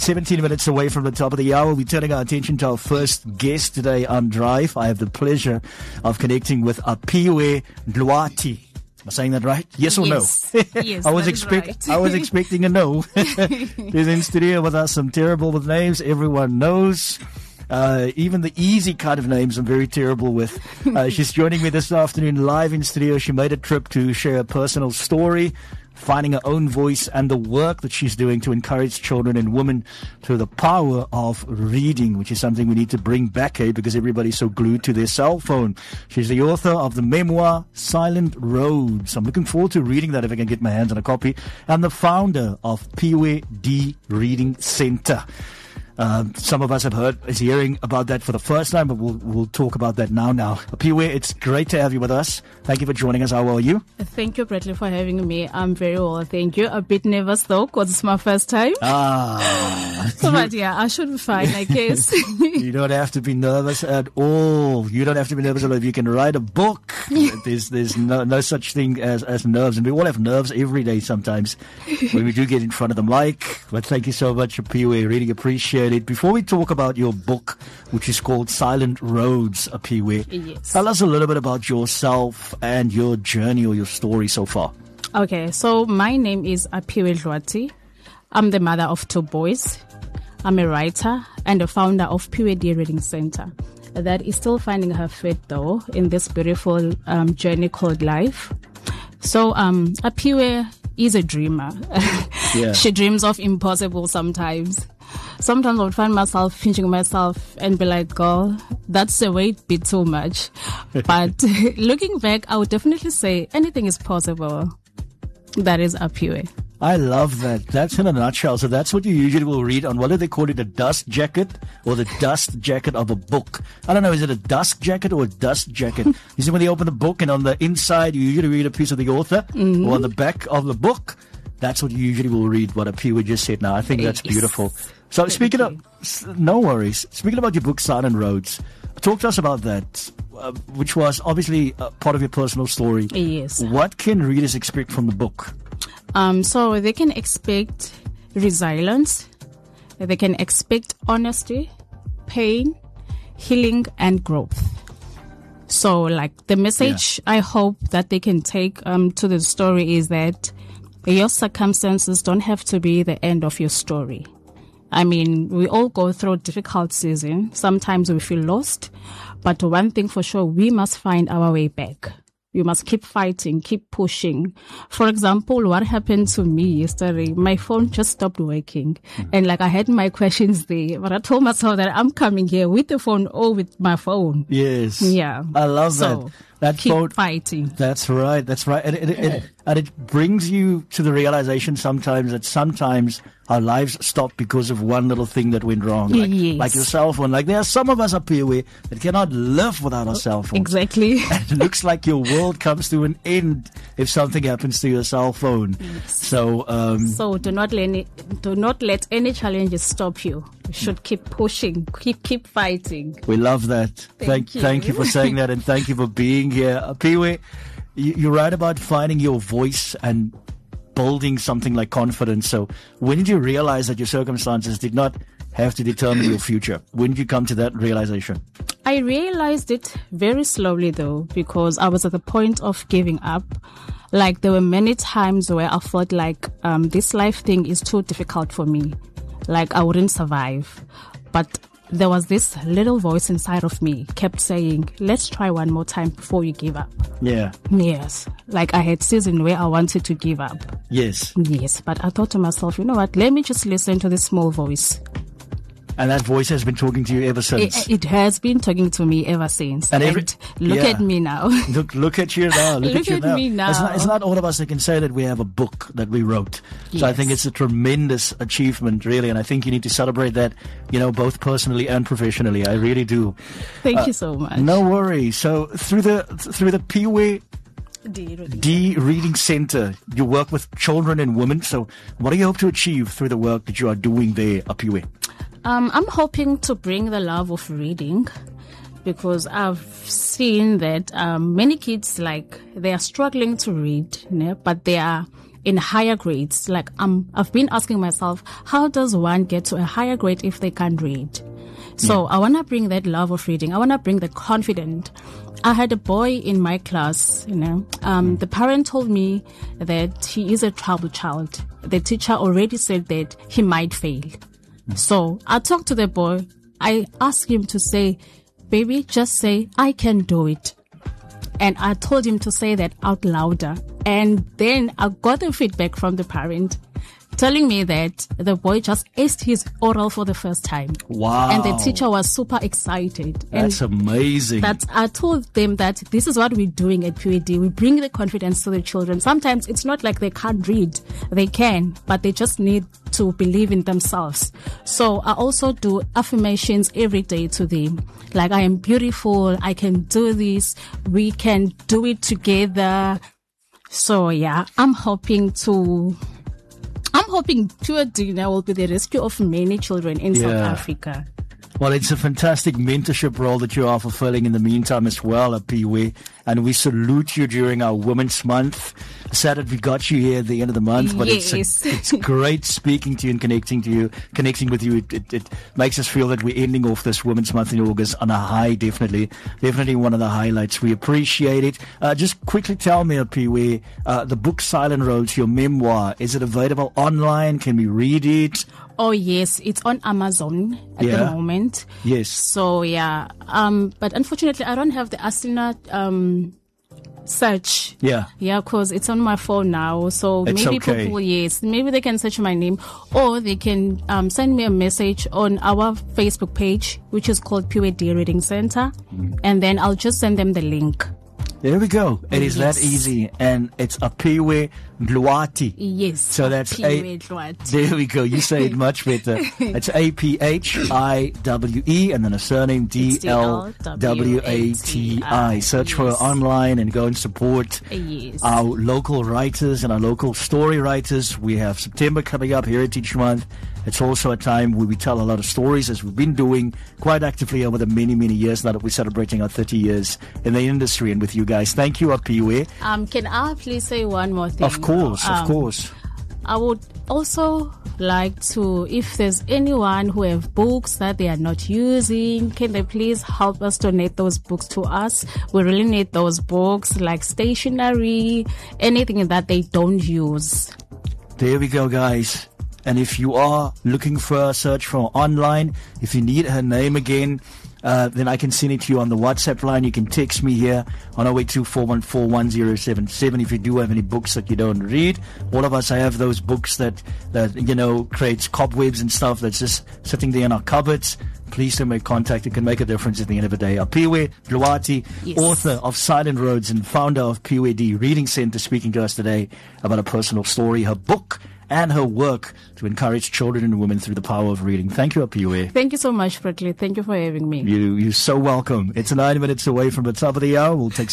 17 minutes away from the top of the hour. We're turning our attention to our first guest today on Drive. I have the pleasure of connecting with Aphiwe Dlwati. Am I saying that right? Yes or yes. no? Yes, I was right. I was expecting a no. He's in studio with us. I'm terrible with names. Everyone knows. Even the easy kind of names I'm very terrible with. She's joining me this afternoon live in studio. She made a trip to share a personal story, finding her own voice, and the work that she's doing to encourage children and women through the power of reading, which is something we need to bring back here because everybody's so glued to their cell phone. She's the author of the memoir Silent Roads. I'm looking forward to reading that if I can get my hands on a copy. And the founder of Aphiwe D Reading Center. Some of us is hearing about that for the first time, but we'll talk about that now. Aphiwe, it's great to have you with us. Thank you for joining us. How are you? Thank you, Bradley, for having me. I'm very well, thank you. A bit nervous though, because it's my first time. But yeah, I should be fine, I guess. You don't have to be nervous at all. You don't have to be nervous at all. If you can write a book, there's no such thing as nerves, and we all have nerves every day sometimes when we do get in front of the mic. But thank you so much, Aphiwe. Really appreciate it. Before we talk about your book, which is called Silent Roads, Aphiwe, yes. Tell us a little bit about yourself and your journey or your story so far. Okay, so my name is Aphiwe Dlwati. I'm the mother of 2 boys. I'm a writer and the founder of Aphiwe D Reading Center. That is still finding her feet though in this beautiful journey called life. So Aphiwe is a dreamer. Yeah. She dreams of impossible sometimes. Sometimes I would find myself pinching myself and be like, girl, that's a weight bit too much. But looking back, I would definitely say anything is possible. That is Aphiwe. I love that. That's in a nutshell. So that's what you usually will read on, what do they call it, a dust jacket or the dust jacket of a book? I don't know, is it a dust jacket or a dust jacket? You see when you open the book and on the inside you usually read a piece of the author, or on the back of the book. That's what you usually will read, what Aphiwe just said now. I think that's beautiful. So speaking of, no worries. Speaking about your book, Silent Roads, talk to us about that, which was obviously part of your personal story. Yes. What can readers expect from the book? So they can expect resilience. They can expect honesty, pain, healing, and growth. So like the message I hope that they can take to the story is that your circumstances don't have to be the end of your story. I mean, we all go through difficult seasons. Sometimes we feel lost. But one thing for sure, we must find our way back. We must keep fighting, keep pushing. For example, what happened to me yesterday, my phone just stopped working. And like I had my questions there, but I told myself that I'm coming here with the phone or with my phone. Yes. Yeah. I love so, that keep phone. Fighting. That's right. That's right. And it brings you to the realization sometimes that sometimes our lives stop because of one little thing that went wrong. Like your cell phone. Like there are some of us up here that cannot live without our cell phone. Exactly. And it looks like your world comes to an end if something happens to your cell phone. Yes. So do not let any challenges stop you. You should keep pushing, keep fighting. We love that. Thank you for saying that, and thank you for being here. Aphiwe, you're right about finding your voice and building something like confidence. So when did you realize that your circumstances did not have to determine your future? When did you come to that realization? I realized it very slowly though, because I was at the point of giving up. Like there were many times where I felt like this life thing is too difficult for me. Like I wouldn't survive. But there was this little voice inside of me kept saying, let's try one more time before you give up. Yeah. Yes. Like I had seasons where I wanted to give up. Yes. Yes. But I thought to myself, you know what? Let me just listen to this small voice. And that voice has been talking to you ever since. It has been talking to me ever since. And look at me now. Look at you now. Look at me now. It's not all of us that can say that we have a book that we wrote. Yes. So I think it's a tremendous achievement, really. And I think you need to celebrate that, both personally and professionally. I really do. Thank you so much. No worries. So through the Aphiwe D Reading Center, you work with children and women. So what do you hope to achieve through the work that you are doing there, Aphiwe? I'm hoping to bring the love of reading, because I've seen that many kids, they are struggling to read, but they are in higher grades. Like, I've been asking myself, how does one get to a higher grade if they can't read? So I want to bring that love of reading. I want to bring the confidence. I had a boy in my class, the parent told me that he is a troubled child. The teacher already said that he might fail. So I talked to the boy. I asked him to say, baby, just say, I can do it. And I told him to say that out louder. And then I got the feedback from the parent telling me that the boy just aced his oral for the first time. Wow. And the teacher was super excited. That's amazing. I told them that this is what we're doing at PUD. We bring the confidence to the children. Sometimes it's not like they can't read. They can, but they just need to believe in themselves. So I also do affirmations every day to them. Like, I am beautiful. I can do this. We can do it together. So yeah, I'm hoping PUD will be the rescue of many children in South Africa. Well, it's a fantastic mentorship role that you are fulfilling in the meantime as well, Apiwe. And we salute you during our Women's Month. Sad that we got you here at the end of the month, but it's great speaking to you and connecting with you. It makes us feel that we're ending off this Women's Month in August on a high, definitely one of the highlights. We appreciate it. Just quickly tell me, Apiwe, the book Silent Roads, your memoir, is it available online? Can we read it? Oh, yes. It's on Amazon at the moment. Yes. So, yeah. But unfortunately, I don't have the Asina search. Yeah. Yeah, because it's on my phone now. So it's maybe okay. people, maybe they can search my name, or they can send me a message on our Facebook page, which is called PUD Reading Center. And then I'll just send them the link. There we go. It is that easy. And it's Apiwe Dluati. Yes. So that's Apiwe Dluati. There we go. You say it much better. It's APHIWE and then a surname DLWATI. Search for her online and go and support our local writers and our local story writers. We have September coming up, Heritage Month. It's also a time where we tell a lot of stories, as we've been doing quite actively over the many, many years now that we're celebrating our 30 years in the industry and with you guys. Thank you, Apiwe. Can I please say one more thing? Of course. I would also like to, if there's anyone who have books that they are not using, can they please help us donate those books to us? We really need those books, like stationery, anything that they don't use. There we go, guys. And if you are looking for a search for online, if you need her name again, then I can send it to you on the WhatsApp line. You can text me here on 0824141077 if you do have any books that you don't read. All of us have those books that creates cobwebs and stuff that's just sitting there in our cupboards. Please do make contact. It can make a difference at the end of the day. Apiwe Dluati, author of Silent Roads and founder of PUD Reading Center, speaking to us today about a personal story, her book, and her work to encourage children and women through the power of reading. Thank you, Apiwe. Thank you so much, Berkeley. Thank you for having me. You're so welcome. It's 9 minutes away from the top of the hour. We'll take